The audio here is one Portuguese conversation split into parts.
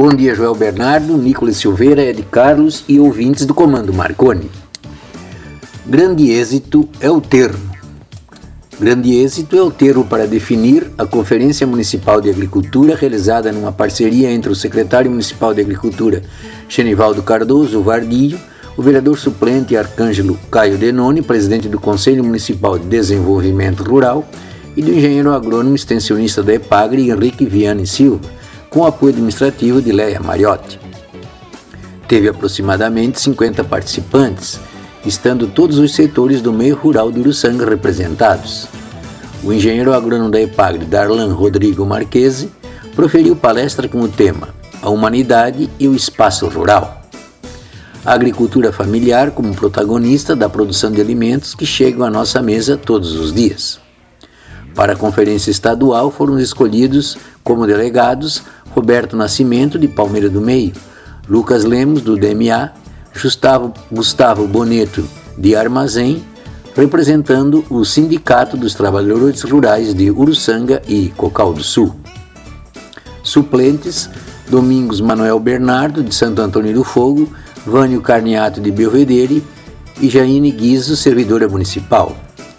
Bom dia, Joel Bernardo, Nicolas Silveira, Ed Carlos e ouvintes do Comando Marconi. Grande êxito é o termo. Grande êxito é o termo para definir a Conferência Municipal de Agricultura realizada numa parceria entre o secretário municipal de Agricultura, Genivaldo Cardoso Vardilho, o vereador suplente Arcângelo Caio Denoni, presidente do Conselho Municipal de Desenvolvimento Rural, e do engenheiro agrônomo extensionista da EPAGRE, Henrique Viane Silva, com o apoio administrativo de Leia Mariotti. Teve aproximadamente 50 participantes, estando todos os setores do meio rural de Uruçanga representados. O engenheiro agrônomo da EPAGRE, Darlan Rodrigo Marquese, proferiu palestra com o tema A Humanidade e o Espaço Rural. A agricultura familiar como protagonista da produção de alimentos que chegam à nossa mesa todos os dias. Para a conferência estadual foram escolhidos como delegados Roberto Nascimento, de Palmeira do Meio, Lucas Lemos, do DMA, Gustavo Boneto, de Armazém, representando o Sindicato dos Trabalhadores Rurais de Uruçanga e Cocal do Sul. Suplentes, Domingos Manuel Bernardo, de Santo Antônio do Fogo, Vânio Carniato, de Belvedere e Jaine Guizo, servidora municipal.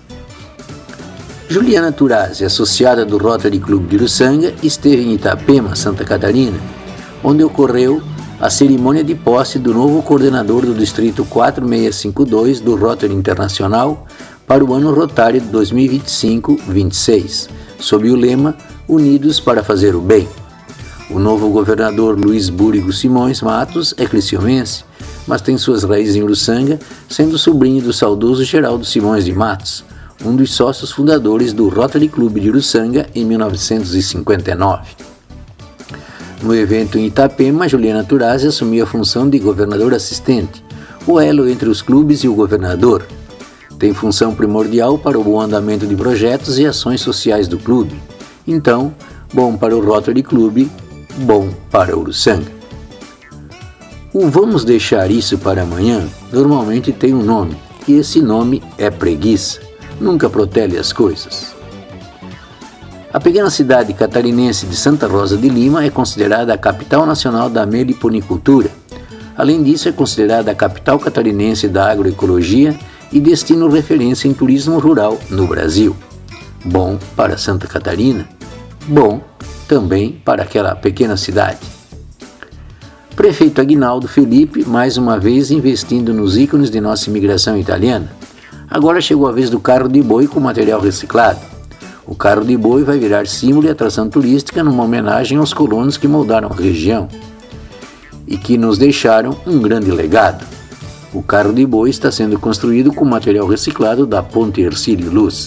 Juliana Turazzi, associada do Rotary Club de Uruçanga, esteve em Itapema, Santa Catarina, onde ocorreu a cerimônia de posse do novo coordenador do Distrito 4652 do Rotary Internacional para o ano rotário de 2025-26, sob o lema Unidos para Fazer o Bem. O novo governador Luiz Búrigo Simões Matos é criciumense, mas tem suas raízes em Uruçanga, sendo sobrinho do saudoso Geraldo Simões de Matos, um dos sócios fundadores do Rotary Club de Uruçanga em 1959. No evento em Itapema, Juliana Turazzi assumiu a função de governador assistente, o elo entre os clubes e o governador. Tem função primordial para o bom andamento de projetos e ações sociais do clube. Então, bom para o Rotary Club, bom para Uruçanga. O vamos deixar isso para amanhã normalmente tem um nome, e esse nome é preguiça. Nunca protele as coisas. A pequena cidade catarinense de Santa Rosa de Lima é considerada a capital nacional da meliponicultura. Além disso, é considerada a capital catarinense da agroecologia e destino referência em turismo rural no Brasil. Bom para Santa Catarina, bom também para aquela pequena cidade. Prefeito Aguinaldo Felipe, mais uma vez investindo nos ícones de nossa imigração italiana. Agora chegou a vez do carro de boi com material reciclado. O carro de boi vai virar símbolo e atração turística numa homenagem aos colonos que moldaram a região e que nos deixaram um grande legado. O carro de boi está sendo construído com material reciclado da Ponte Hercílio Luz.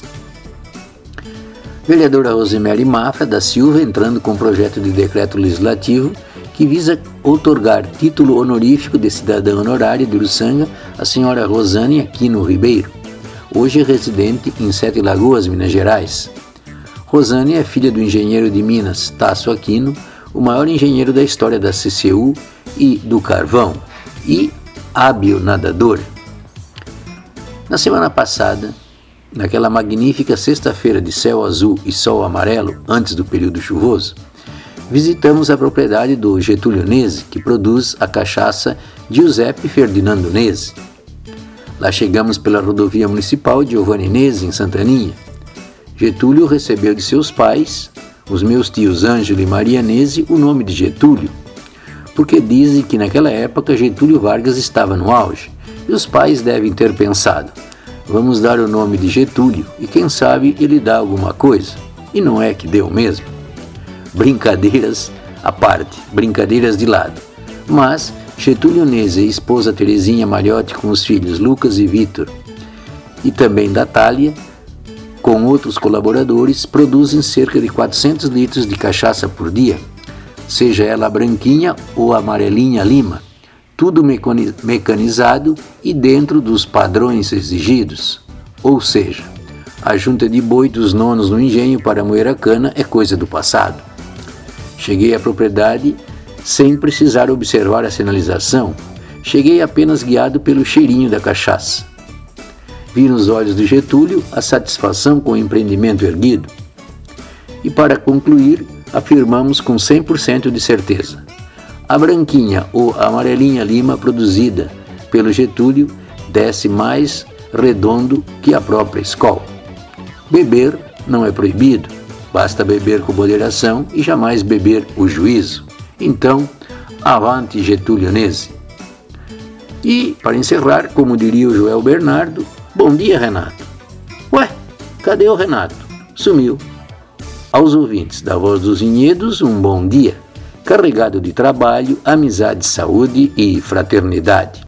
Vereadora Rosemary Mafra da Silva entrando com um projeto de decreto legislativo que visa outorgar título honorífico de cidadã honorária de Uruçanga à senhora Rosane Aquino Ribeiro, hoje residente em Sete Lagoas, Minas Gerais. Rosane é filha do engenheiro de Minas, Tasso Aquino, o maior engenheiro da história da CCU e do carvão, e hábil nadador. Na semana passada, naquela magnífica sexta-feira de céu azul e sol amarelo, antes do período chuvoso, visitamos a propriedade do Getúlio Nese, que produz a cachaça Giuseppe Ferdinando Nese. Lá chegamos pela rodovia municipal Giovanni Nese, em Santaninha. Getúlio recebeu de seus pais, os meus tios Ângelo e Maria Nese, o nome de Getúlio, porque dizem que naquela época Getúlio Vargas estava no auge, e os pais devem ter pensado, vamos dar o nome de Getúlio, e quem sabe ele dá alguma coisa, e não é que deu mesmo. Brincadeiras à parte, brincadeiras de lado, mas Getúlio Nese e esposa Terezinha Mariotti com os filhos Lucas e Vitor e também da Thalia, com outros colaboradores, produzem cerca de 400 litros de cachaça por dia, seja ela branquinha ou amarelinha lima, tudo mecanizado e dentro dos padrões exigidos, ou seja, a junta de boi dos nonos no engenho para moer a cana é coisa do passado. Cheguei à propriedade sem precisar observar a sinalização, cheguei apenas guiado pelo cheirinho da cachaça. Vi nos olhos de Getúlio a satisfação com o empreendimento erguido. E para concluir, afirmamos com 100% de certeza: A branquinha ou amarelinha lima produzida pelo Getúlio desce mais redondo que a própria Skol. Beber não é proibido, basta beber com moderação e jamais beber o juízo. Então, avante Getulionese. E, para encerrar, como diria o Joel Bernardo, bom dia, Renato. Ué, cadê o Renato? Sumiu. Aos ouvintes da Voz dos Vinhedos, um bom dia, carregado de trabalho, amizade, saúde e fraternidade.